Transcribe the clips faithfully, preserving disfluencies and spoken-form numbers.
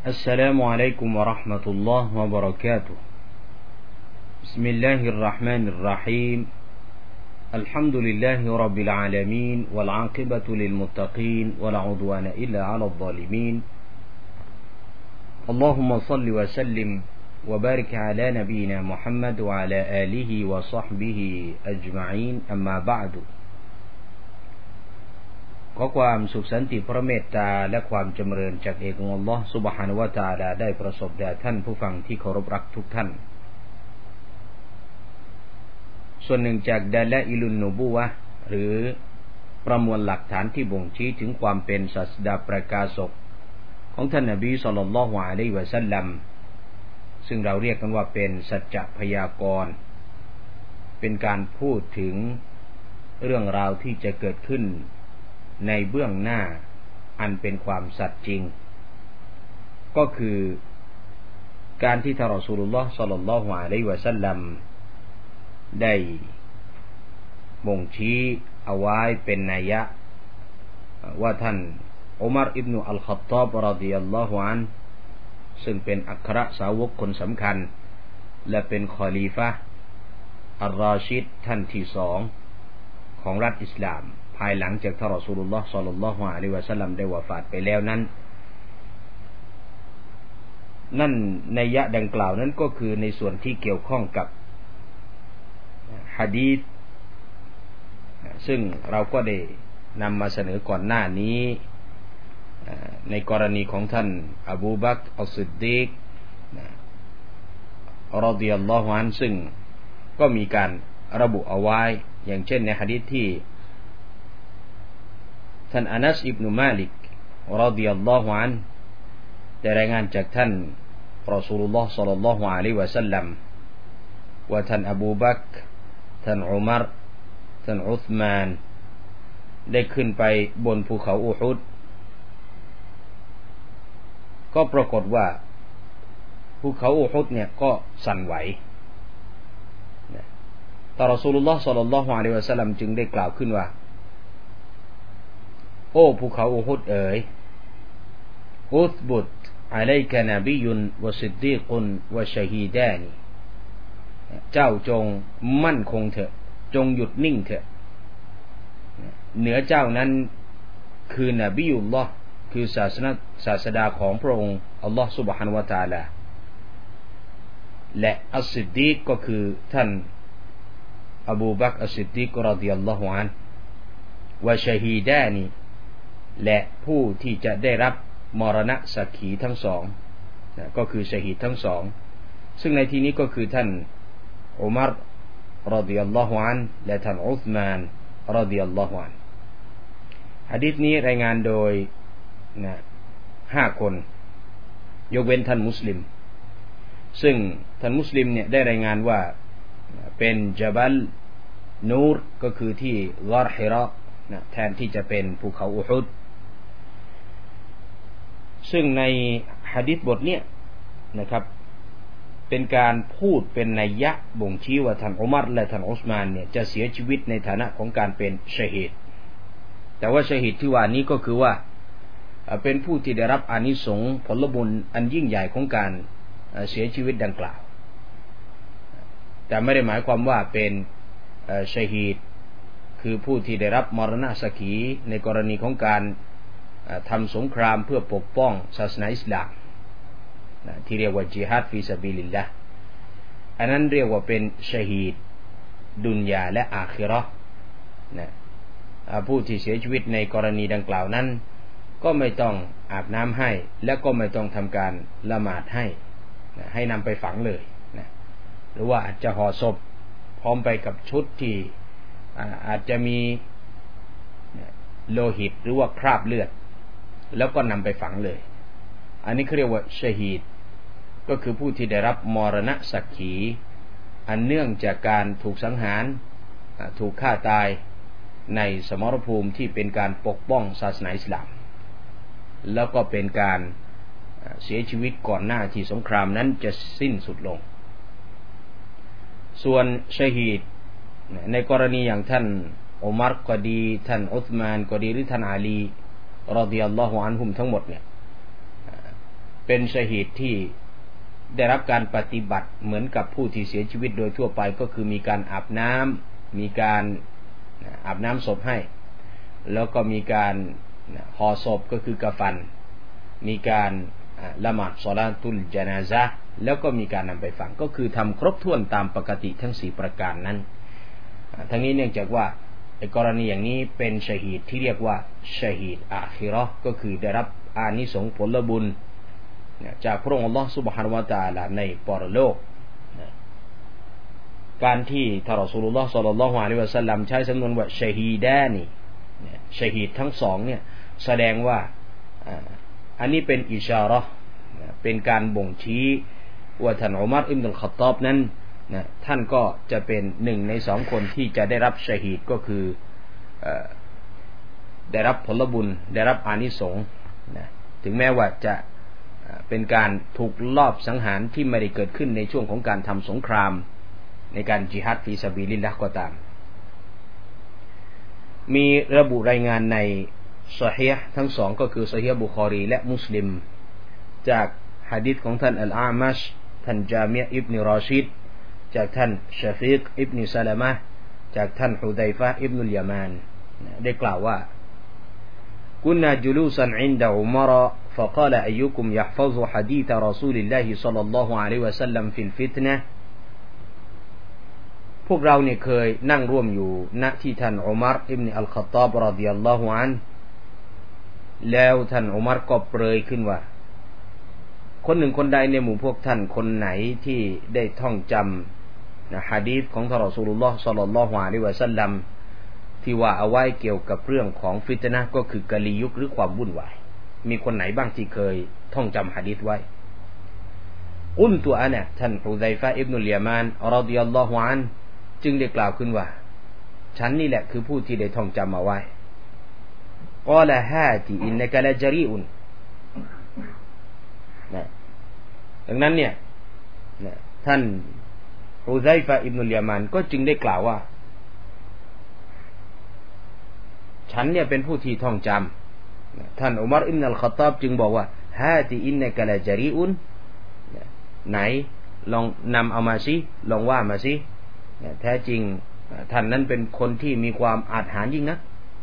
السلام عليكم ورحمة الله وبركاته بسم الله الرحمن الرحيم الحمد لله رب العالمين والعاقبة للمتقين ولا عدوان إلا على الظالمين اللهم صل وسلم وبارك على نبينا محمد وعلى آله وصحبه أجمعين أما بعد ขอความสุขสันติพระเมตตาและความจำเริญจากเอกองค์อัลเลาะห์ซุบฮานะฮูวะตะอาลาได้ประสบแด่ท่านผู้ฟังที่เคารพรักทุกท่านส่วนหนึ่งจากดาลาอิลุนนูบูวะห์หรือประมวลหลักฐานที่บ่งชี้ถึงความเป็นศาสดาประกาศกของท่านนบีศ็อลลัลลอฮุอะลัยฮิวะซัลลัมซึ่งเราเรียกกันว่าเป็นสัจจะพยากรณ์เป็นการพูดถึงเรื่องราวที่จะเกิดขึ้นในเบื้องหน้าอันเป็นความสัตย์จริงก็คือการที่ท่านรอซูลุลลอฮ์ศ็อลลัลลอฮุอะลัยฮิวะซัลลัมได้บ่งชี้เอาไว้เป็นนัยยะว่าท่านอุมัรอิบนุอัลค็อฏฏอบรอฎิยัลลอฮุอันฮุซึ่งเป็นอัครสาวกคนสำคัญและเป็นคอลีฟะห์อัรรอชิดท่านที่สองของรัฐอิสลามภายหลังจากท่านรอซูลุลลอฮ์ศ็อลลัลลอฮุอะลัยฮิวะซัลลัมได้วะฟาตไปแล้วนั้นนั่นนัยยะดังกล่าวนั้นก็คือในส่วนที่เกี่ยวข้องกับหะดีษซึ่งเราก็ได้นำมาเสนอก่อนหน้านี้ในกรณีของท่านอบูบักรอัศซิดดีกรอฎิยัลลอฮุอันฮุซึ่งก็มีการระบุเอาไว้อย่างเช่นในหะดีษที่ท่านอานัสอิบนุมาลิกรอฎิยัลลอฮุอันฮุได้รายงานจากท่านรอซูลุลลอฮ์ศ็อลลัลลอฮุอะลัยฮิวะซัลลัมว่าท่านอบูบักรท่านอุมัรท่านอุษมานได้ขึ้นไปบนภูเขาอูฮุดก็ปรากฏว่าภูเขาอูฮุดเนี่ยก็สั่นไหวแต่รอซูลุลลอฮ์ศ็อลลัลลอฮุอะลัยฮิวะซัลลัมจึงได้กล่าวขึ้นว่าโอ้ภูเขาอูฮุดเอ๋ยอุธบุตอะลัยกะนบียุนวะซิดดีกุนวะชะฮีดานีเจ้าจงมั่นคงเถอะจงหยุดนิ่งเถอะเหนือเจ้านั้นคือนบียุลลอฮ์คือศาสนาศาสดาของพระองค์อัลลอฮ์ซุบฮานะฮูวะตะอาลาและอัสซิดดีกก็คือท่านอบูบักรอัสซิดดีกรอฎิยัลลอฮุอันฮุวะชะฮีดานีและผู้ที่จะได้รับมรณะสักขีทั้งสองก็คือชะฮีดทั้งสองซึ่งในที่นี้ก็คือท่านอุมัรรอฎิยัลลอฮุอันฮุและท่านอุษมานรอฎิยัลลอฮุอันฮุหะดีษนี้รายงานโดยนะห้าคนยกเว้นท่านมุสลิมซึ่งท่านมุสลิมเนี่ยได้รายงานว่าเป็นญะบัลนูรก็คือที่ฆาร์ฮิเราะห์นะแทนที่จะเป็นภูเขาอูฮุดซึ่งในหะดีษบทเนี้ยนะครับเป็นการพูดเป็นนัยยะบ่งชี้ว่าท่านอุมัรและท่านอุสมานเนี่ยจะเสียชีวิตในฐานะของการเป็นชะฮีดแต่ว่าชะฮีดที่ว่านี้ก็คือว่าเป็นผู้ที่ได้รับอานิสงส์ผลบุญอันยิ่งใหญ่ของการเสียชีวิตดังกล่าวแต่ไม่ได้หมายความว่าเป็นชะฮีดคือผู้ที่ได้รับมรณะสักขีในกรณีของการทำสงครามเพื่อปกป้องศาสนาอิสลามที่เรียกว่าจิฮาดฟีซะบีลิลลาห์อันนั้นเรียกว่าเป็นชะฮีดดุนยาและอาคิเราะห์นะผู้ที่เสียชีวิตในกรณีดังกล่าวนั้นก็ไม่ต้องอาบน้ำให้และก็ไม่ต้องทำการละหมาดให้นะให้นำไปฝังเลยนะหรือว่าอาจจะห่อศพพร้อมไปกับชุดที่อาจจะมีโลหิตหรือว่าคราบเลือดแล้วก็นำไปฝังเลยอันนี้เขาเรียกว่าชะฮีดก็คือผู้ที่ได้รับมรณะสักขีอันเนื่องจากการถูกสังหารถูกฆ่าตายในสมรภูมิที่เป็นการปกป้องศาสนาอิสลามแล้วก็เป็นการเสียชีวิตก่อนหน้าที่สงครามนั้นจะสิ้นสุดลงส่วนชะฮีดในกรณีอย่างท่านอุมัรก็ดีท่านอุษมานก็ดีหรือท่านอาลีรอฎิยัลลอฮุอันฮุมทั้งหมดเนี่ยเป็นชะฮีดที่ได้รับการปฏิบัติเหมือนกับผู้ที่เสียชีวิตโดยทั่วไปก็คือมีการอาบน้ำมีการอาบน้ำศพให้แล้วก็มีการห่อศพก็คือกฟันมีการละหมาดศอลาตุลญะนาซะห์แล้วก็มีการนำไปฝังก็คือทำครบถ้วนตามปกติทั้งสี่ประการนั้นทั้งนี้เนื่องจากว่าในกรณีอย่างนี้เป็นชะฮีดที่เรียกว่าชะฮีดอาคิเราะห์ก็คือได้รับอานิสงส์ผลบุญจากพระองค์อัลเลาะห์ซุบฮานะฮูวะตะอาลาในปรโลกการที่ท่านรอซูลุลลอฮ์ศ็อลลัลลอฮุอะลัยฮิวะซัลลัมใช้สำนวนว่าชะฮีดานีชะฮีดทั้งสองเนี่ยแสดงว่าอันนี้เป็นอิชาเราะห์เป็นการบ่งชี้ว่าท่านอุมัรอิบนุลค็อฏฏอบนั้นนะท่านก็จะเป็นหนึ่งในสองคนที่จะได้รับชะฮีดก็คือได้รับผลบุญได้รับอานิสงส์นะถึงแม้ว่าจะเป็นการถูกลอบสังหารที่ไม่ได้เกิดขึ้นในช่วงของการทำสงครามในการจิฮาดฟีซะบีลิลลาห์ก็ตามมีระบุรายงานในซอฮีฮ์ทั้งสองก็คือซอฮีฮ์บุคอรีและมุสลิมจากหะดีษของท่านอัลอามัชท่านจามิอ์อิบนุรอชิดจากท่านชะฟีกอิบนุซะละมะห์จากท่านฮุซัยฟะห์อิบนุลยะมานได้กล่าวว่ากุนนาจุลูซันอินดะอุมรفقال أيكم يحفظ حديث رسول الله صلى الله عليه وسلم في الفتنة พวกเราเนี่ยเคยนั่งร่วมอยู่ณที่ท่านอุมัรอิบนุอัลค็อฏฏอบรอฎิยัลลอฮุอันฮุแล้วท่านอุมัรก็เปรยขึ้นว่าคนหนึ่งคนใดในหมู่พวกท่านคนไหนที่ได้ท่องจำนะหะดีษของท่านรอซูลุลลอฮ์ศ็อลลัลลอฮุอะลัยฮิวะซัลลัมที่ว่าเอาไว้เกี่ยวกับเรื่องของฟิตนะห์ก็คือกะลียุคหรือความวุ่นวายมีคนไหนบ้างที่เคยท่องจำหะดีษไว้อุนตุอะนะท่านฮุซัยฟะห์อิบนุลยะมานรอฎิยัลลอฮุอันฮุจึงได้กล่าวขึ้นว่าฉันนี่แหละคือผู้ที่ได้ท่องจำเอาไว้กอละฮาติอินนะกะละจรีอุนนะดังนั้นเนี่ยนะท่านฮุซัยฟะห์อิบนุลยะมานก็จึงได้กล่าวว่าฉันเนี่ยเป็นผู้ที่ท่องจำท่านอุมัรอิบนุลค็อฏฏอบจึงบอกว่าฮาติอินนะกะละจรีอุนไหนลองนำเอามาสิลองว่ามาสิแท้จริงท่านนั้นเป็นคนที่มีความอาจหาญยิ่งนะ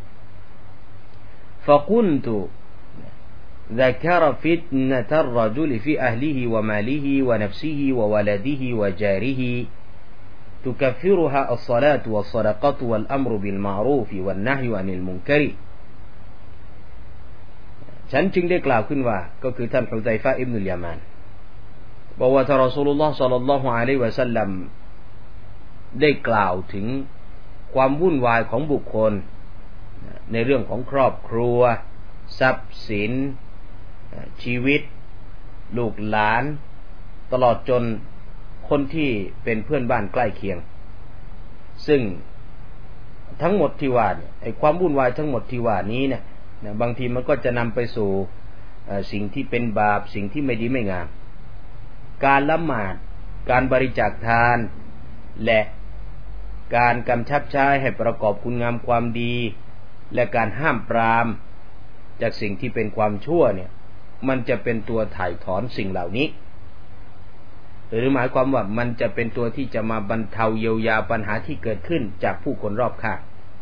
ฟะกุนตุذكر فتنة الرجل في أهله وماله ونفسه وولده وجاره تكفرها الصلاة والصدقة والأمر بالمعروف والنهي عن المنكر ฉันจึงได้กล่าวขึ้นว่าก็คือท่านฮุซัยฟะห์อิบนุลยะมานบอกว่าท่านรอซูลุลลอฮ์ศ็อลลัลลอฮุอะลัยฮิวะซัลลัมได้กล่าวถึงความวุ่นวายของบุคคลในเรื่องของครอบครัวทรัพย์สินชีวิตลูกหลานตลอดจนคนที่เป็นเพื่อนบ้านใกล้เคียงซึ่งทั้งหมดที่ว่าเนี่ยไอ้ความวุ่นวายทั้งหมดที่ว่านี้เนี่ยบางทีมันก็จะนำไปสู่สิ่งที่เป็นบาปสิ่งที่ไม่ดีไม่งามการละหมาดการบริจาคทานและการกำชับใช้ให้ประกอบคุณงามความดีและการห้ามปรามจากสิ่งที่เป็นความชั่วเนี่ยมันจะเป็นตัวถ่ายถอนสิ่งเหล่านี้หรือหมายความว่ามันจะเป็นตัวที่จะมาบรรเทาเยียวยาปัญหาที่เกิดขึ้นจากผู้คนรอบข้าง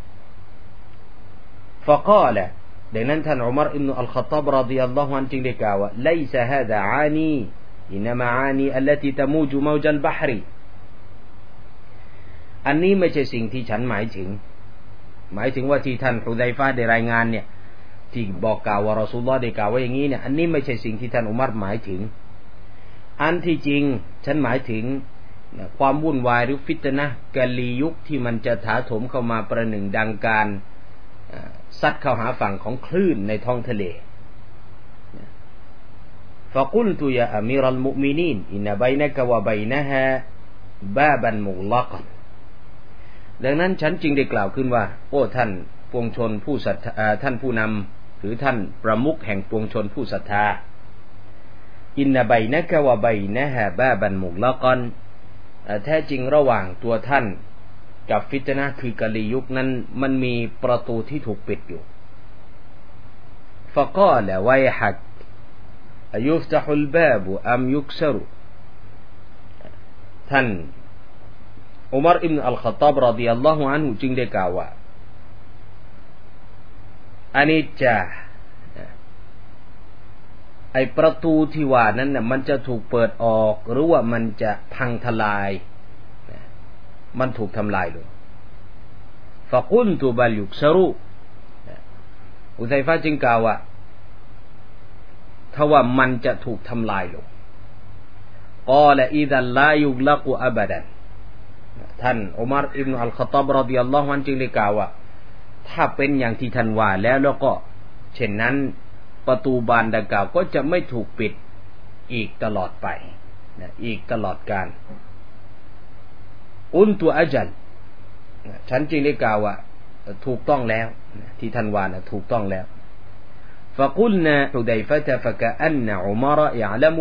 ฟะกอละดังนั้นท่านอุมัรอิบนุอัลค็อฏฏอบรอฎิยัลลอฮุอันฮุจึงได้กล่าวว่าไลซะฮาซาอานีอินมะอานีอัลลตีตะมูจุมาวจัลบะฮรีอันนี้ไม่ใช่สิ่งที่ฉันหมายถึงหมายถึงว่าที่ท่านฮุซัยฟะห์ได้รายงานเนี่ยที่บอกกล่าวว่ารอซูลุลลอฮ์ได้กล่าวไว้อย่างนี้เนี่ยอันนี้ไม่ใช่สิ่งที่ท่านอุมัรหมายถึงอันที่จริงฉันหมายถึงความวุ่นวายหรือฟิตนะห์กะลียุคที่มันจะถาโถมเข้ามาประหนึ่งดังการซัดเข้าหาฝั่งของคลื่นในท้องทะเลฟะกุลตุยาอามีรัลมุอ์มินีนอินนะบัยนะกะวะบัยนะฮาบาบันมุฆลักดังนั้นฉันจึงได้กล่าวขึ้นว่าโอ้ท่านปวงชนผู้ศรัทธาท่านผู้นำหรือท่านประมุขแห่งปวงชนผู้ศรัทธาอินนะบัยนะกะวะบัยนะฮาบาบันมุฆลักแท้จริงระหว่างตัวท่านกับฟิตนะห์คือกะลียุคนั้นมันมีประตูที่ถูกปิดอยู่ฟะกอละวัยฮักอายุฟตะฮุลบาบุอัมยุกซรุท่านอุมัรอิบนุอัลค็อฏฏอบรอฎิยัลลอฮุอันฮุจึงได้กล่าวว่าอานิจจาไอประตูที่ว่านั้นน่ะมันจะถูกเปิดออกหรือว่ามันจะพังทลายมันถูกทำลายลงฟะกุนตุบัลยุกซรุอุซัยฟะห์จึงกล่าวว่าถ้าว่ามันจะถูกทำลายลงกอละอิซัลลายุกลักอะบะดันท่านอุมัรอิบนุอัลค็อฏฏอบรอฎิยัลลอฮุอันฮุจึงได้กล่าวว่าถ้าเป็นอย่างที่ท่านว่าแล้วแล้วก็เช่นนั้นประตูบานดังกล่าวก็จะไม่ถูกปิดอีกตลอดไปนะอีกตลอดกาลอุนตุอัจัลฉันจึงได้กล่าวว่าถูกต้องแล้วที่ท่านว่านะถูกต้องแล้วفقلنا حذيفة فكأن عمر يعلم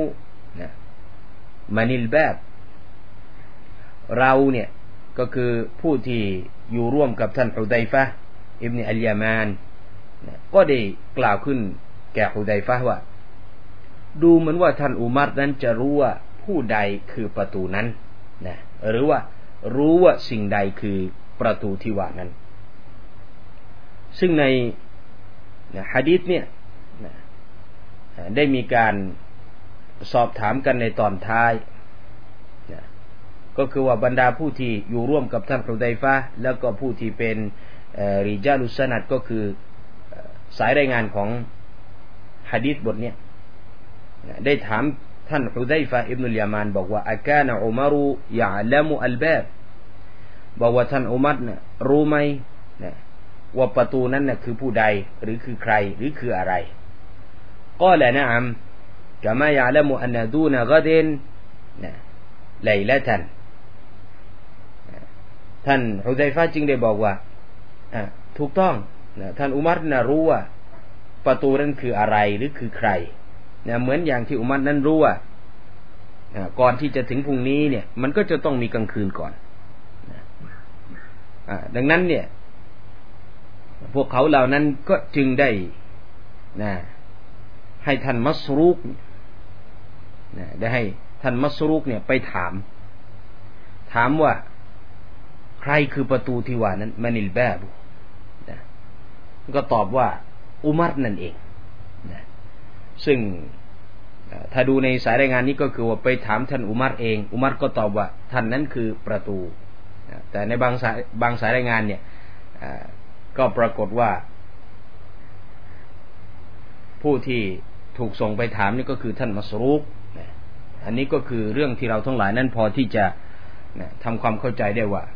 من الباب เราเนี่ยก็คือผู้ที่อยู่ร่วมกับท่านฮุซัยฟะห์อิบนุอัลยามานก็ได้กล่าวขึ้นแก่ฮุซัยฟะห์ว่าดูเหมือนว่าท่านอุมัรนั้นจะรู้ว่าผู้ใดคือประตูนั้นนะหรือว่ารู้ว่าสิ่งใดคือประตูที่ว่านั้นซึ่งในหะดีษเนี่ยได้มีการสอบถามกันในตอนท้ายนะก็คือว่าบรรดาผู้ที่อยู่ร่วมกับท่านฮุซัยฟะห์แล้วก็ผู้ที่เป็นริญาลุสซะนัดก็คือสายรายงานของหะดีษบทนี้ได้ถามท่านฮุซัยฟะห์อิบนุลยามานบอกว่าอะกานะอุมัรยะละมุอัลบาบบอกว่าท่านอุมัรเนี่ยรู้ไหมนะว่าประตูนั้นน่ะคือผู้ใดหรือคือใครหรือคืออะไรกอละนะอัมกะมายะละมุอันนะดูนะกอดินนะไลละตันท่านฮุซัยฟะห์จึงได้บอกว่าถูกต้องนะท่านอุมัรน่ะรู้ว่าประตูนั้นคืออะไรหรือคือใครนะเหมือนอย่างที่อุมัรนั้นรู้ว่าก่อนที่จะถึงพรุ่งนี้เนี่ยมันก็จะต้องมีกลางคืนก่อนนะดังนั้นเนี่ยพวกเขาเหล่านั้นก็จึงได้นะให้ท่านมัสรูกนะได้ให้ท่านมัสรูกเนี่ยไปถามถามว่าใครคือประตูที่ว่านั้นมานิลบาบุนะก็ตอบว่าอุมัรนั่นเองนะซึ่งถ้าดูในสายรายงานนี้ก็คือว่าไปถามท่านอุมัรเองอุมัรก็ตอบว่าท่านนั้นคือประตูนะแต่ในบางสายบางสายรายงานเนี่ยก็ปรากฏว่าผู้ที่ถูกส่งไปถามนี่ก็คือท่านมัสรูกนะอันนี้ก็คือเรื่องที่เราทั้งหลายนั้นพอที่จะนะทำความเข้าใจได้ว่า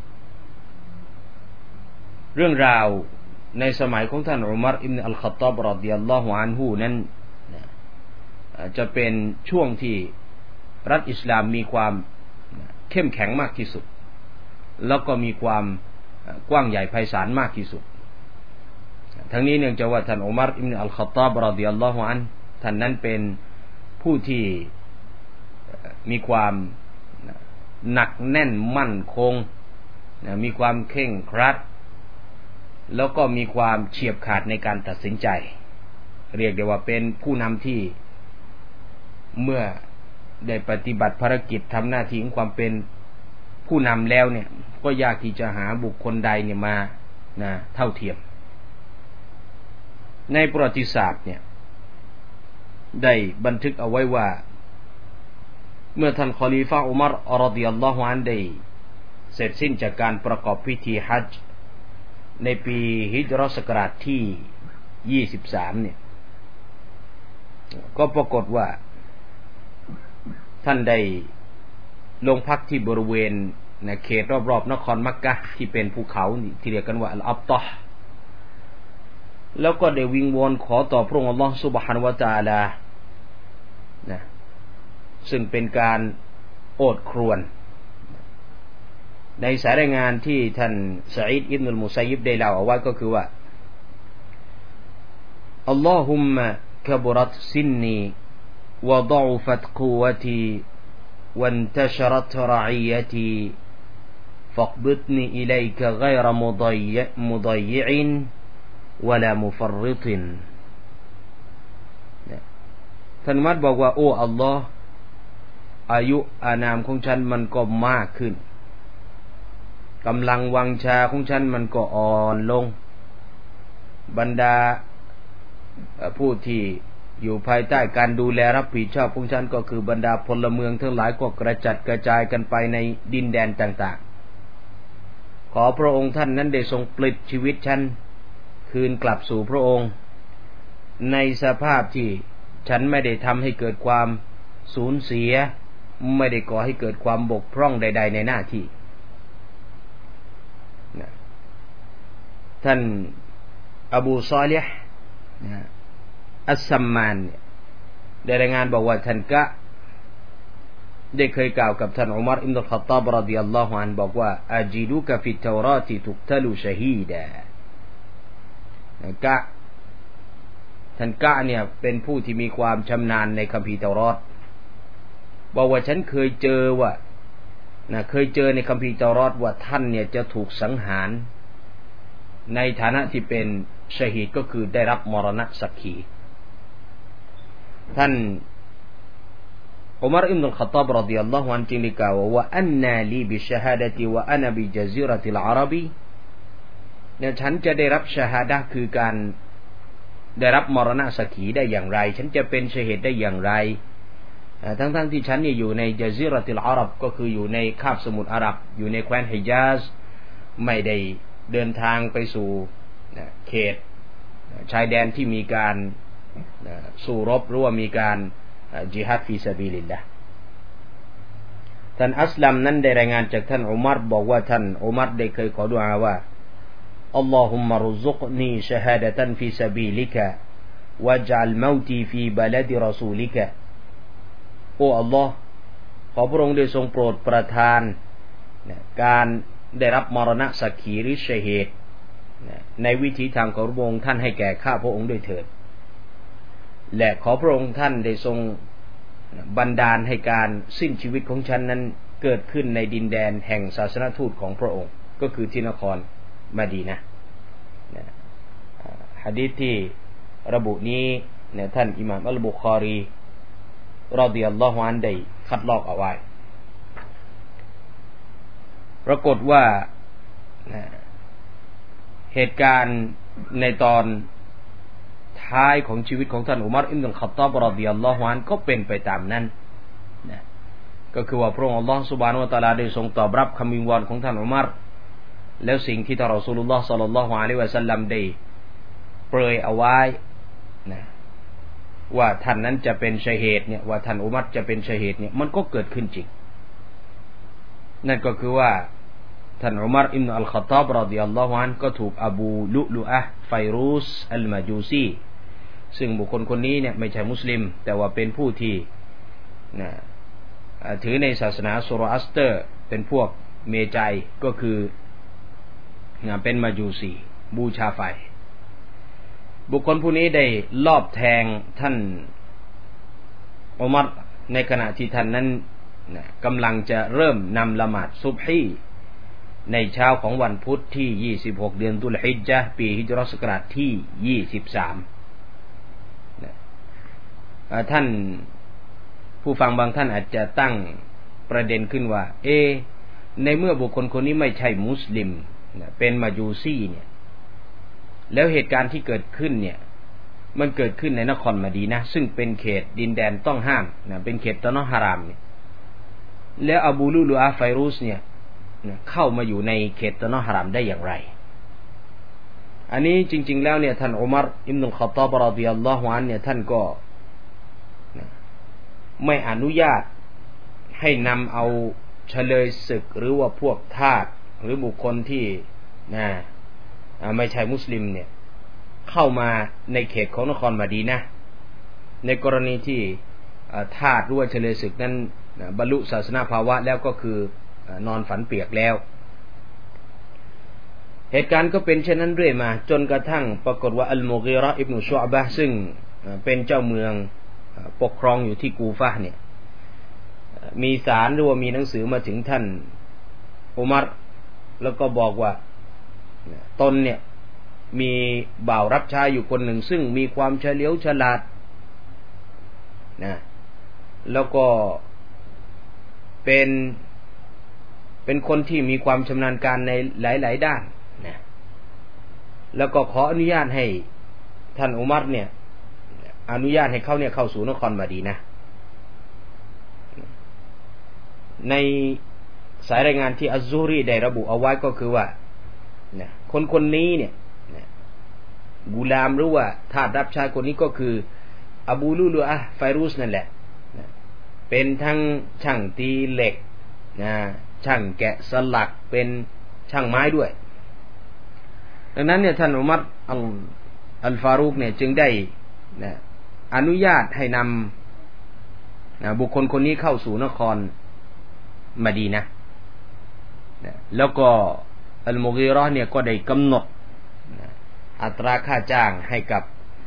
เรื่องราวในสมัยของท่านอุมัรอิบนุอัลค็อฏฏอบรอฎิยัลลอฮุอันฮุนั้นนะจะเป็นช่วงที่รัฐอิสลามมีความเข้มแข็งมากที่สุดแล้วก็มีความกว้างใหญ่ไพศาลมากที่สุดทั้งนี้เนื่องจากว่าท่านอุมัรอิบนุอัลค็อฏฏอบรอฎิยัลลอฮุอันฮุท่านนั้นเป็นผู้ที่มีความหนักแน่นมั่นคงมีความเคร่งครัดแล้วก็มีความเฉียบขาดในการตัดสินใจเรียกได้ว่าเป็นผู้นำที่เมื่อได้ปฏิบัติภารกิจทำหน้าที่ของความเป็นผู้นำแล้วเนี่ยก็ยากที่จะหาบุคคลใดเนี่ยมานะเท่าเทียมในประวัติศาสตร์เนี่ยได้บันทึกเอาไว้ว่าเมื่อท่านคอลีฟะห์อุมัรรอฎิยัลลอฮุอันฮุได้เสร็จสิ้นจากการประกอบพิธีฮัจญ์ในปีฮิจเราะห์ศักราชที่ยี่สิบสามเนี่ยก็ปรากฏว่าท่านได้ลงพักที่บริเวณในเขตรอบๆนครมักกะฮ์ที่เป็นภูเขาที่เรียกกันว่าอัลอับตะฮ์แล้วก็ได้วิงวอนขอต่อพระองค์อัลเลาะห์ซุบฮานะฮูวะตะอาลานะซึ่งเป็นการโอดครวญในสายรายงานที่ท่านซะอีดอิบนุลมุซัยยิบได้เล่าเอาไว้ก็คือว่าอัลลอฮุมมะกะบรัตซินนีวะฎอฟัตกุวะตีวันตะชะรัตระอียะตีฟักบิตนีอิลัยกะฆอยรมุฎอยยะมุฎอยยิอนวะลามุฟัรริตินท่านอุมัรบอกว่าโอ้อัลลอฮ์อายุอานามของฉันมันก็มากขึ้นกำลังวังชาของฉันมันก็อ่อนลงบรรดาผู้ที่อยู่ภายใต้การดูแลรับผิดชอบของฉันก็คือบรรดาพลเมืองทั้งหลายก็กระจัดกระจายกันไปในดินแดนต่างๆขอพระองค์ท่านนั้นได้ทรงปลิดชีวิตฉันคืนกลับสู่พระองค์ในสภาพที่ฉันไม่ได้ทำให้เกิดความสูญเสียไม่ได้ก่อให้เกิดความบกพร่องใดๆในหน้าที่ท่านอบูซอลิห์อัสซัมมานได้รายงานบอกว่าท่านกะได้เคยกล่าวกับท่านอุมัรอิบนุลค็อฏฏอบรอฎิยัลลอฮุอันฮุบอกว่าอาจิดุกะฟิตเตาราติตุกตะลุชะฮีดะกะท่านกะเนี่ยเป็นผู้ที่มีความชำนาญในคัมภีร์เตารอตบอกว่าฉันเคยเจอว่านะเคยเจอในคัมภีร์เตารอตว่าท่านเนี่ยจะถูกสังหารในฐานะที่เป็นชะฮีดก็คือได้รับมรณะสักขีท่านอุมัรอิบนุลค็อฏฏอบรอฎิยัลลอฮุอันฮุจึงได้กล่าวว่าอันนาลีบิชชะฮาดะติวะอะนะบิญะซีเราะติลอาระบีเนี่ยฉันจะได้รับชะฮาดะห์คือการได้รับมรณะสักขีได้อย่างไรฉันจะเป็นชะฮีดได้อย่างไรทั้งๆ ท, ที่ฉันเนี่ยอยู่ในญะซีเราะติลอาระบก็คืออยู่ในคาบสมุทรอาหรับอยู่ในแคว้นฮิญาซไม่ได้เดินทางไปสู่เขตชายแดนที่มีการสู้รบหรือว่ามีการจิฮาดฟีซะบีลิลลาห์ท่านอัสลัมนั้นได้รายงานจากท่านอุมัรบอกว่าท่านอุมัรได้เคยขอดุอาว่าอัลลอฮุมมะรุซุกนีชะฮาดะตันฟีซะบีลิกะวัจอัลเมาตีฟีบะลดิรอซูลิกะโอ้อัลลอฮ์ขอพระองค์ได้ทรงโปรดประทานการได้รับมรณะสักขีหรือชะฮีดในวิถีทางของพระองค์ท่านให้แก่ข้าพระองค์ด้วยเถิดและขอพระองค์ท่านได้ทรงบันดาลให้การสิ้นชีวิตของฉันนั้นเกิดขึ้นในดินแดนแห่งศาสนทูตของพระองค์ก็คือที่นครมะดีนะห์หะดีษที่ระบุนี้เนี่ยท่านอิหม่ามอัลบุคอรีรอฎิยัลลอฮุอันฮุได้คัดลอกเอาไว้ปรากฏว่าเหตุการณ์ในตอนท้ายของชีวิตของท่านอุมัรอิบนุลค็อฏฏอบรอฎิยัลลอฮุอันฮุก็เป็นไปตามนั้นนะก็คือว่าพระองค์อัลเลาะห์ซุบฮานะฮูวะตะอาลาได้ทรงตอบรับคำวิงวอนของท่านอุมัรแล้วสิ่งที่ท่านรอซูลุลลอฮ์ศ็อลลัลลอฮุอะลัยฮิวะซัลลัมได้เปรยเอาไว้นะว่าท่านนั้นจะเป็นชะฮีดเนี่ยว่าท่านอุมัรจะเป็นชะฮีดเนี่ยมันก็เกิดขึ้นจริงนั่นก็คือว่าท่านอุมัรอิบนุอัลค็อฏฏอบรอฎิยัลลอฮุอันฮุก็ถูกอบูลุลุอะห์ไฟรูสอัลมาจูซีซึ่งบุคคลคนนี้เนี่ยไม่ใช่มุสลิมแต่ว่าเป็นผู้ที่นะถือในศาสนาโซโรอัสเตอร์เป็นพวกเมจัยก็คือนะเป็นมาจูซีบูชาไฟบุคคลผู้นี้ได้ลอบแทงท่านอุมัรในขณะที่ท่านนั้นนะกำลังจะเริ่มนำละหมาดซุบฮีในเช้าของวันพุธที่ยี่สิบหกเดือนตุลฮิจญะห์ปีฮิจเราะห์ศักราชที่ยี่สิบสามนะท่านผู้ฟังบางท่านอาจจะตั้งประเด็นขึ้นว่าเอในเมื่อบุคคลคนนี้ไม่ใช่มุสลิมนะเป็นมาจูซีเนี่ยแล้วเหตุการณ์ที่เกิดขึ้นเนี่ยมันเกิดขึ้นในนครมะดีนะห์ซึ่งเป็นเขตดินแดนต้องห้ามนะเป็นเขตตะนอฮารามเนี่ยแล้วอบูลุลุอะห์ไฟรูสเนี่ยเข้ามาอยู่ในเขตตะนอฮารามได้อย่างไรอันนี้จริงๆแล้วเนี่ยท่านอุมัรอิบนุลค็อฏฏอบรอฎิยัลลอฮุอันฮุเนี่ยท่านก็ไม่อนุญาตให้นำเอาเฉลยศึกหรือว่าพวกทาสหรือบุคคลที่นะไม่ใช่มุสลิมเนี่ยเข้ามาในเขตของนครมะดีนะห์ในกรณีที่ทาสหรือว่าเฉลยศึกนั้นบรรลุศาสนาภาวะแล้วก็คือนอนฝันเปียกแล้วเหตุการณ์ก็เป็นเช่นนั้นเรื่อยมาจนกระทั่งปรากฏว่าอัลมุฆีเราะห์อิบนุชุอ์บะห์ซึ่งเป็นเจ้าเมืองปกครองอยู่ที่กูฟะห์เนี่ยมีสารหรือว่ามีหนังสือมาถึงท่านอุมัรแล้วก็บอกว่าตนเนี่ยมีบ่าวรับใช้อยู่คนหนึ่งซึ่งมีความเฉลียวฉลาดนะแล้วก็เป็นเป็นคนที่มีความชำนาญการในหลายๆด้านนะแล้วก็ขออนุญาตให้ท่านอุมัรเนี่ยอนุญาตให้เขาเนี่ยเข้าสู่นครมะดีนะห์ในสายรายงานที่อัซซูรีได้ระบุเอาไว้ก็คือว่าเนี่ยคนคนนี้เนี่ยกุลามหรือว่าทาสรับใช้คนนี้ก็คืออบูลูลูอะห์ไฟรูสนั่นแหละเป็นทั้งช่างตีเหล็กนะช่างแกะสลักเป็นช่างไม้ด้วยดังนั้นเนี่ยท่านอุมัรอัลอัลฟารูกเนี่ยจึงได้นะอนุญาตให้นำนะบุคคลคนนี้เข้าสู่นครมะดีนะห์นะแล้วก็อัลมุกีเราะห์เนี่ยก็ได้กำหนดนะอัตราค่าจ้างให้กับ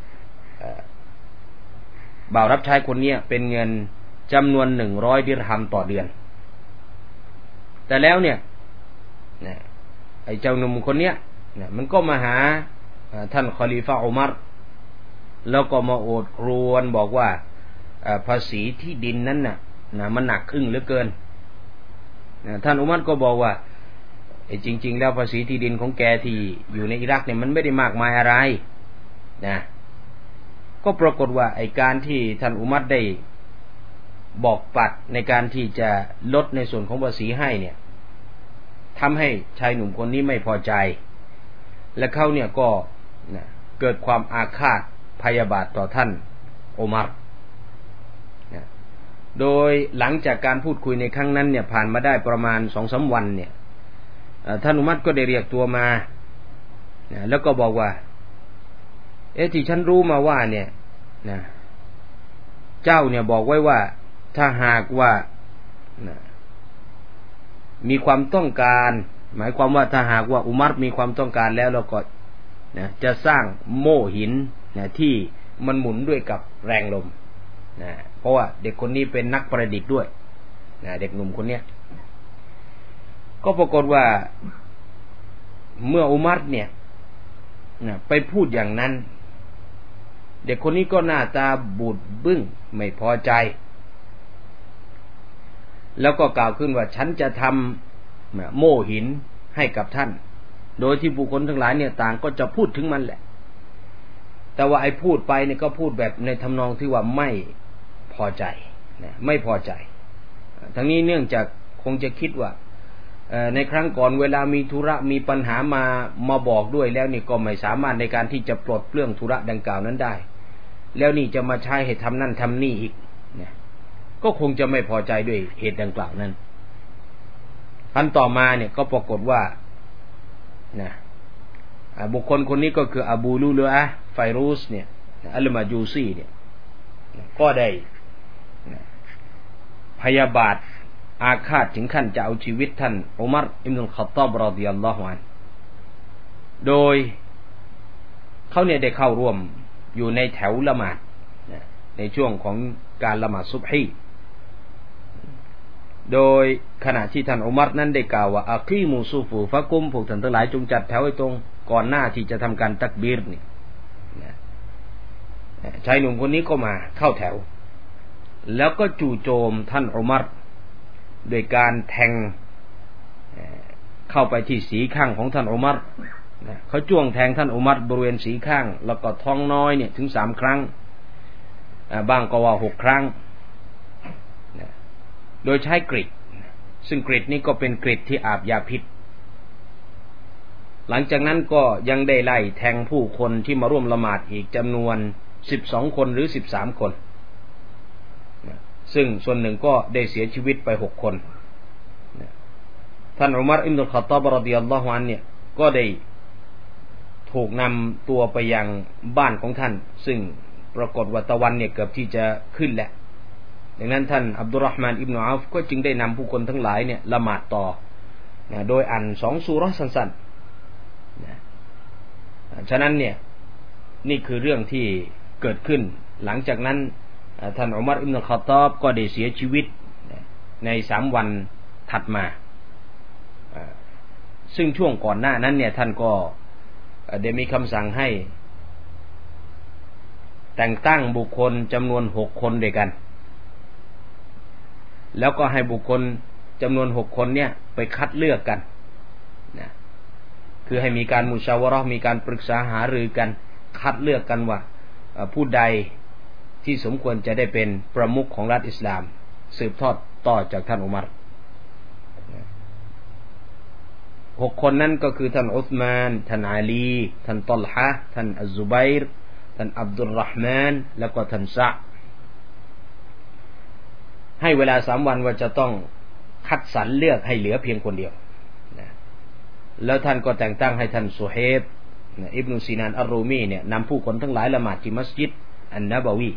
บ่าวรับใช้คนนี้เป็นเงินจำนวนหนึ่งร้อยดิรฮัมต่อเดือนแต่แล้วเนี่ยนะไอ้เจ้าหนุ่มคนเนี้ยนะมันก็มาหาท่านคอลีฟะอุมัรแล้วก็มาโอดครวญบอกว่าภาษีที่ดินนั้นน่ะนะมันหนักอึ้งเหลือเกินนะท่านอุมัรก็บอกว่าไอ้จริงๆแล้วภาษีที่ดินของแกที่อยู่ในอิรักเนี่ยมันไม่ได้มากมายอะไรนะก็ปรากฏว่าไอ้การที่ท่านอุมัรได้บอกปัดในการที่จะลดในส่วนของภาษีให้เนี่ยทำให้ชายหนุ่มคนนี้ไม่พอใจและเขาเนี่ยก็นะเกิดความอาฆาตพยาบาทต่อท่านอุมัรนะโดยหลังจากการพูดคุยในครั้งนั้นเนี่ยผ่านมาได้ประมาณ สองถึงสาม วันเนี่ยท่านอุมัรก็ได้เรียกตัวมานะแล้วก็บอกว่าเอ๊ะที่ฉันรู้มาว่าเนี่ยนะเจ้าเนี่ยบอกไว้ว่าถ้าหากว่านะมีความต้องการหมายความว่าถ้าหากว่าอุมัรมีความต้องการแล้วเราก็นะจะสร้างโม่หินนะที่มันหมุนด้วยกับแรงลมนะเพราะว่าเด็กคนนี้เป็นนักประดิษฐ์ด้วยนะเด็กหนุ่มคนเนี้ยก็ปรากฏว่าเมื่ออุมัรเนี่ยนะไปพูดอย่างนั้นเด็กคนนี้ก็หน้าตาบูดบึ้งไม่พอใจแล้วก็กล่าวขึ้นว่าฉันจะทำโม่หินให้กับท่านโดยที่บุคคลทั้งหลายเนี่ยต่างก็จะพูดถึงมันแหละแต่ว่าไอ้พูดไปเนี่ยก็พูดแบบในทำนองที่ว่าไม่พอใจนะไม่พอใจทั้งนี้เนื่องจากคงจะคิดว่าในครั้งก่อนเวลามีธุระมีปัญหามามาบอกด้วยแล้วนี่ก็ไม่สามารถในการที่จะปลดเปลื้องธุระดังกล่าวนั้นได้แล้วนี่จะมาใช้ให้ทำนั่นทำนี่อีกนะก็คงจะไม่พอใจด้วยเหตุดังกล่าวนั้นพันต่อมาเนี่ยก็ปรากฏว่านะบุคคลคนนี้ก็คืออบูลูลูอะห์ไฟรูสเนี่ยอัลมาจูซีเนี่ยก็ได้พยาบาทอาฆาตถึงขั้นจะเอาชีวิตท่านอุมัรอิบนุลค็อฏฏอบรอฎิยัลลอฮุอันฮุโดยเขาเนี่ยได้เข้าร่วมอยู่ในแถวละหมาดในช่วงของการละหมาดซุบฮีโดยขณะที่ท่านอุมัรนั้นได้กล่าวว่าอักีมูซูฟูฟะกุมพวกท่านทั้งหลายจงจัดแถวให้ตรงก่อนหน้าที่จะทำการตักบีรนี่ชายหนุ่มคนนี้ก็มาเข้าแถวแล้วก็จู่โจมท่านอุมัรโดยการแทงเข้าไปที่สีข้างของท่านอุมัรเขาจ้วงแทงท่านอุมัรบริเวณสีข้างแล้วก็ท้องน้อยเนี่ยถึงสามครั้งบ้างก็ว่าหกครั้งโดยใช้กริดซึ่งกริดนี้ก็เป็นกริดที่อาบยาพิษหลังจากนั้นก็ยังได้ไล่แทงผู้คนที่มาร่วมละหมาดอีกจำนวนสิบสองคนหรือสิบสามคนซึ่งส่วนหนึ่งก็ได้เสียชีวิตไปหกคนท่านอุมัรอิบนุลค็อฏฏอบรอฎิยัลลอฮุอันฮุเนี่ยก็ได้ถูกนำตัวไปยังบ้านของท่านซึ่งปรากฏว่าตะวันเนี่ยเกือบที่จะขึ้นแหละดังนั้นท่านอับดุลเราะห์มานอิบนุอัฟก็จึงได้นำผู้คนทั้งหลายเนี่ยละหมาดต่อนะโดยอ่านสองซูเราะห์สั้นๆนะฉะนั้นเนี่ยนี่คือเรื่องที่เกิดขึ้นหลังจากนั้นท่านอุมัรอิบนุลค็อฏฏอบก็ได้เสียชีวิตในสามวันถัดมาซึ่งช่วงก่อนหน้านั้นเนี่ยท่านก็ได้มีคำสั่งให้แต่งตั้งบุคคลจำนวนหกคนด้วยกันแล้วก็ให้บุคคลจำนวนหกคนเนี่ยไปคัดเลือกกันนะคือให้มีการมุชาวะเราะห์มีการปรึกษาหารือกันคัดเลือกกันว่าผู้ใดที่สมควรจะได้เป็นประมุขของรัฐอิสลามสืบทอดต่อจากท่านอุมัรหกคนนั้นก็คือท่านอุสมานท่านอาลีท่านตัลฮะห์ท่านอัซซุบัยรท่านอับดุลเราะห์มานแล้วก็ท่านซะอ์ให้เวลาสามวันว่าจะต้องคัดสรรเลือกให้เหลือเพียงคนเดียวนะแล้วท่านก็แต่งตั้งให้ท่านซุเฮบนะอิบนุซีนานอัรรูมีเนี่ยนำผู้คนทั้งหลายละหมาดที่มัสยิดอันนะบะวี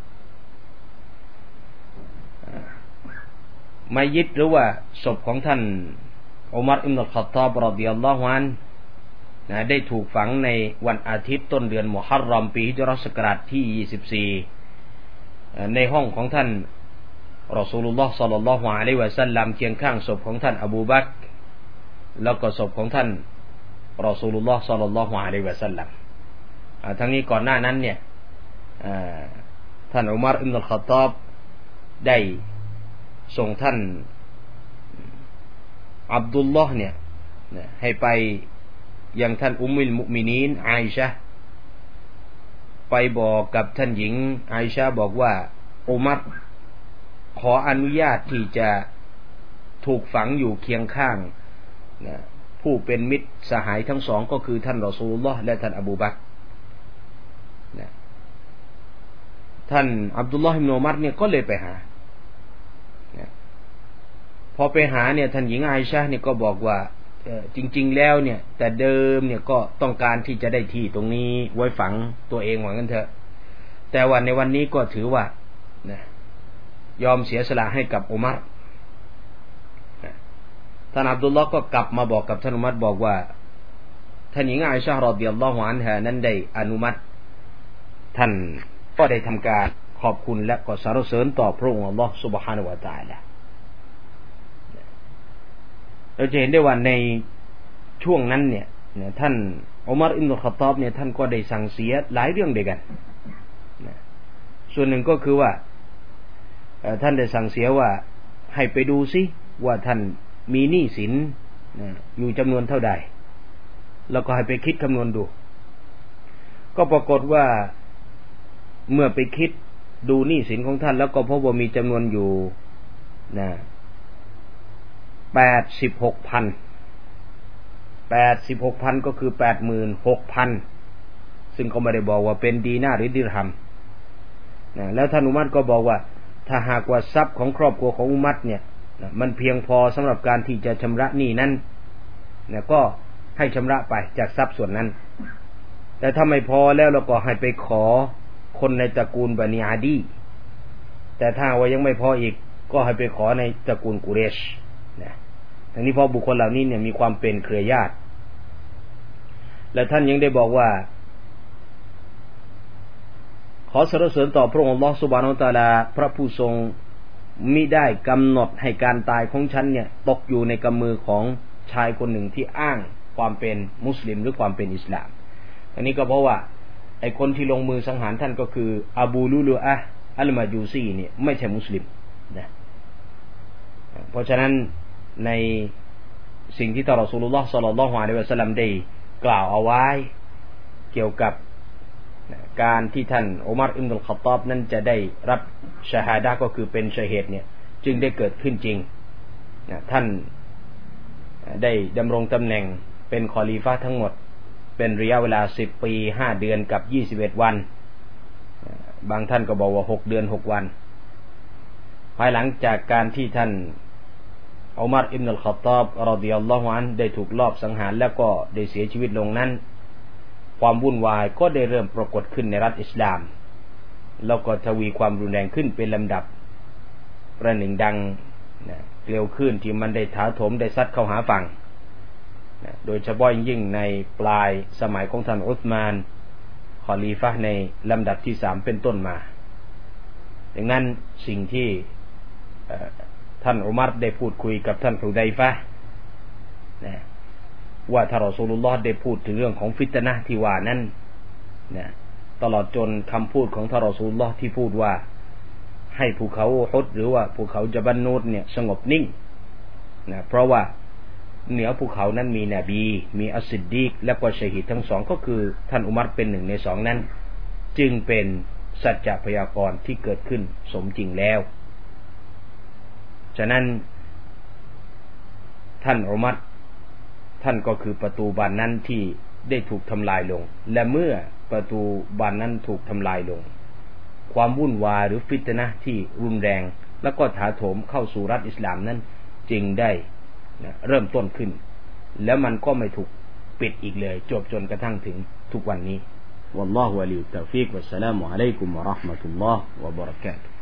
มัยยิดหรือว่าศพของท่านอุมัรอิบนุลค็อฏฏอบรอฎิยัลลอฮุอันฮุนะได้ถูกฝังในวันอาทิตย์ต้นเดือนมุฮัรรอมปีฮิจเราะห์ศักราชที่ยี่สิบสี่ในห้องของท่านรอซูลุลลอฮ์ศ็อลลัลลอฮุอะลัยฮิวะซัลลัมเคียงข้างศพของท่านอบูบักรแล้วก็ศพของท่านรอซูลุลลอฮ์ศ็อลลัลลอฮุอะลัยฮิวะซัลลัมทั้งนี้ก่อนหน้านั้นเนี่ยท่านอุมัรอิบนุลค็อฏฏอบได้ส่งท่านอับดุลลอฮ์เนี่ยให้ไปยังท่านอุมมุลมุมินีนอาอิชะห์ไปบอกกับท่านหญิงอาอิชะห์บอกว่าอุมัรขออนุญาตที่จะถูกฝังอยู่เคียงข้างนะผู้เป็นมิตรสหายทั้งสองก็คือท่านรอซูลุลลอฮ์และท่านอบูบักรนะท่านอับดุลลอฮ์อิบนุอุมัรเนี่ยก็เลยไปหานะพอไปหาเนี่ยท่านหญิงอาอิชะห์เนี่ยก็บอกว่าจริงๆแล้วเนี่ยแต่เดิมเนี่ยก็ต้องการที่จะได้ที่ตรงนี้ไว้ฝังตัวเองว่างั้นเถอะแต่ว่าในวันนี้ก็ถือว่านะยอมเสียสละให้กับอุมัรท่านอับดุลลอฮ์ก็กลับมาบอกกับท่านอุมัรบอกว่าท่านหญิงอาอิชะห์รอฎิยัลลอฮุอันฮานั้นได้อนุมัติท่านก็ได้ทำการขอบคุณและก็สรรเสริญต่อพระองค์อัลลอฮ์ซุบฮานะฮูวะตะอาลาเราจะเห็นได้ว่าในช่วงนั้นเนี่ยท่านอุมัรอิบนุลค็อฏฏอบเนี่ยท่านก็ได้สั่งเสียหลายเรื่องด้วยกันส่วนหนึ่งก็คือว่าท่านได้สั่งเสียว่าให้ไปดูซิว่าท่านมีหนี้สินอยู่จำนวนเท่าใดแล้วก็ให้ไปคิดคำนวณดูก็ปรากฏว่าเมื่อไปคิดดูหนี้สินของท่านแล้วก็พบว่ามีจำนวนอยู่นะแปดสิบหกพันแปดสิบหกพันก็คือแปดหมื่นหกพันซึ่งเขาไม่ได้บอกว่าเป็นดีนาร์หรือดิรฮัมนะแล้วท่านอุมัรก็บอกว่าถ้าหากว่าทรัพย์ของครอบครัวของอุมัรเนี่ยมันเพียงพอสำหรับการที่จะชำระหนี้นั้นเนี่ยก็ให้ชำระไปจากทรัพย์ส่วนนั้นแต่ถ้าไม่พอแล้วเราก็ให้ไปขอคนในตระกูลบะนีอาดีแต่ถ้าว่ายังไม่พออีกก็ให้ไปขอในตระกูลกุเรชนะทั้งนี้เพราะบุคคลเหล่านี้เนี่ยมีความเป็นเครือญาติและท่านยังได้บอกว่าขอสรรเสริญต่อพระองค์อัลเลาะห์ซุบฮานะฮูวะตะอาลาพระผู้ทรงมิได้กำหนดให้การตายของฉันเนี่ยตกอยู่ในกำมือของชายคนหนึ่งที่อ้างความเป็นมุสลิมหรือความเป็นอิสลามอันนี้ก็เพราะว่าไอ้คนที่ลงมือสังหารท่านก็คืออบูลุลุอะห์อัลมาจูซีเนี่ยไม่ใช่มุสลิมนะเพราะฉะนั้นในสิ่งที่ท่านรอซูลุลลอฮ์ศ็อลลัลลอฮุอะลัยฮิวะซัลลัมได้กล่าวเอาไว้เกี่ยวกับการที่ท่านอุมัรอิบนุลค็อฏฏอบนั้นจะได้รับชะฮาดะห์ก็คือเป็นชะฮีดเนี่ยจึงได้เกิดขึ้นจริงนะท่านได้ดำรงตำแหน่งเป็นคอลีฟะห์ทั้งหมดเป็นระยะเวลาสิบปีห้าเดือนกับยี่สิบเอ็ดวันบางท่านก็บอกว่าหกเดือนหกวันภายหลังจากการที่ท่านอุมัรอิบนุลค็อฏฏอบรอฎิยัลลอฮุอันฮุได้ถูกลอบสังหารแล้วก็ได้เสียชีวิตลงนั้นความวุ่นวายก็ได้เริ่มปรากฏขึ้นในรัฐอิสลามแล้วก็ทวีความรุนแรงขึ้นเป็นลำดับประหนึ่งดังนะเกลียวคลื่นที่มันได้ถาโถมได้ซัดเข้าหาฝั่งนะโดยเฉพาะยิ่งในปลายสมัยของท่านอุสมานคอลีฟะห์ในลำดับที่สามเป็นต้นมาดังนั้นสิ่งที่ท่านอุมัรได้พูดคุยกับท่านฮุดัยฟะห์นะว่าท่านรอซูลุลลอฮ์ได้พูดถึงเรื่องของฟิตนะห์ที่ว่านั้นนะตลอดจนคำพูดของท่านรอซูลุลลอฮ์ที่พูดว่าให้ภูเขาอูฮุดหรือว่าภูเขาญะบัลนูดเนี่ยสงบนิ่งนะเพราะว่าเหนือภูเขานั้นมีนบีมีอัสซิดดีกและก็ชะฮีดทั้งสองก็คือท่านอุมัรเป็นหนึ่งในสองนั้นจึงเป็นสัจจะพยากรณ์ที่เกิดขึ้นสมจริงแล้วฉะนั้นท่านอุมัรท่านก็คือประตูบานนั้นที่ได้ถูกทำลายลงและเมื่อประตูบานนั้นถูกทำลายลงความวุ่นวายหรือฟิตนะห์ที่รุนแรงแล้วก็ถาโถมเข้าสู่รัฐอิสลามนั้นจึงได้นะเริ่มต้นขึ้นแล้วมันก็ไม่ถูกปิดอีกเลยจบจนกระทั่งถึงทุกวันนี้วัลลอฮุวะลียุตตอฟีกวัสสลามุอะลัยกุมวะเราะห์มะตุลลอฮ์วะบะเราะกาตุฮ์